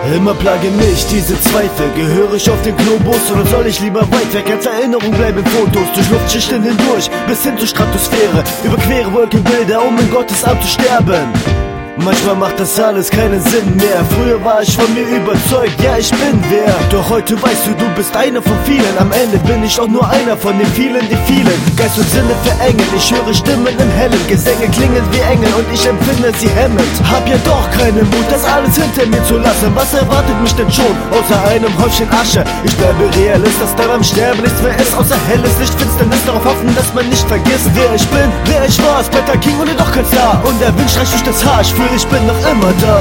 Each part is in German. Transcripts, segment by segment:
Immer plagen mich diese Zweifel. Gehöre ich auf den Globus oder soll ich lieber weit weg? Als Erinnerung bleiben Fotos durch Luftschichten hindurch bis hin zur Stratosphäre. Überquere Wolkenbilder, um in Gottes Arm zu sterben. Manchmal macht das alles keinen Sinn mehr. Früher war ich von mir überzeugt, ja ich bin wer. Doch heute weißt du, du bist einer von vielen. Am Ende bin ich auch nur einer von den vielen, die vielen Geist und Sinne verengen. Ich höre Stimmen im Hellen, Gesänge klingen wie Engel und ich empfinde sie hemmend. Hab ja doch keinen Mut, das alles hinter mir zu lassen. Was erwartet mich denn schon, außer einem Häufchen Asche? Ich bleibe Realist, dass da beim Sterben nichts mehr ist, außer helles Licht, Finsternis, darauf hoffen, dass man nicht vergisst, wer ich bin, wer ich war, Splatter King und doch kein Star. Und der Wind streicht durch das Haar, ich bin noch immer da.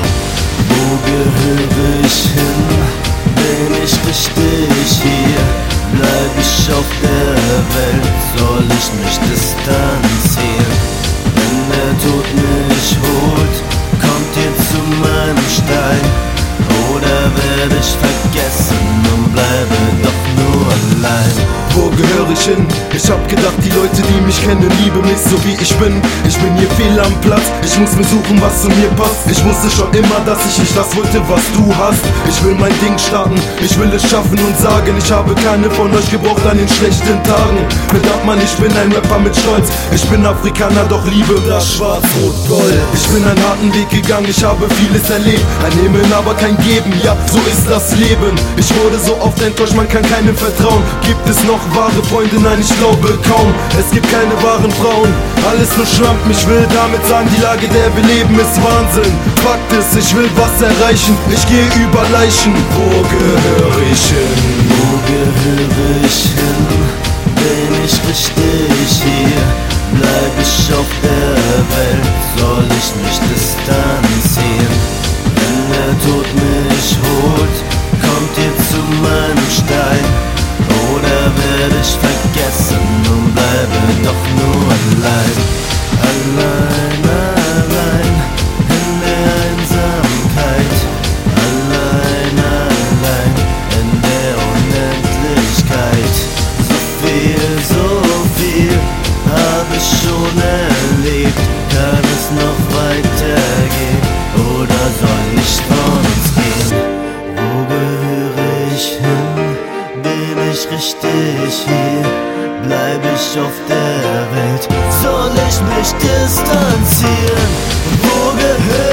Wo gehöre ich hin? Bin ich richtig hier? Bleib ich auf der Welt? Soll ich mich distanzieren? Wenn der Tod mich holt, kommt ihr zu meinem Stein? Oder werde ich vergessen und bleibe doch nur allein? Wo gehöre ich hin? Ich hab gedacht, die Leute, die mich kennen, lieben mich so wie ich bin. Ich bin hier fehl am Platz, ich muss mir suchen, was zu mir passt. Ich wusste schon immer, dass ich nicht das wollte, was du hast. Ich will mein Ding starten, ich will es schaffen und sagen, ich habe keine von euch gebraucht an den schlechten Tagen. Bedarf man, ich bin ein Rapper mit Stolz. Ich bin Afrikaner, doch liebe das Schwarz-Rot-Gold. Ich bin einen harten Weg gegangen, ich habe vieles erlebt. Ein Nehmen, aber kein Geben, ja, so ist das Leben. Ich wurde so oft enttäuscht, man kann keinem vertrauen. Gibt es noch wahre Freunde? Nein, ich glaube kaum. Es gibt keine wahren Frauen, alles nur Schlampen. Ich will damit sagen, die Lage, der wir leben, ist Wahnsinn. Fakt ist, ich will was erreichen, ich gehe über Leichen. Wo gehöre ich hin? Wo gehöre ich hin? Bin ich richtig hier? Bleib ich auf der Welt? Soll ich mich distanzieren? Wenn der Tod mich holt, kommt ihr zu meinem Stein? Oder werde ich vergessen und bleibe doch nur allein? Allein, allein, in der Einsamkeit. Allein, allein, in der Unendlichkeit. So viel hab ich schon erlebt. Kann es noch weitergehen oder soll ich von uns gehen? Wo gehöre ich hin? Bin ich richtig hier? Bleib ich auf der Welt? Soll ich mich distanzieren? Wo gehöre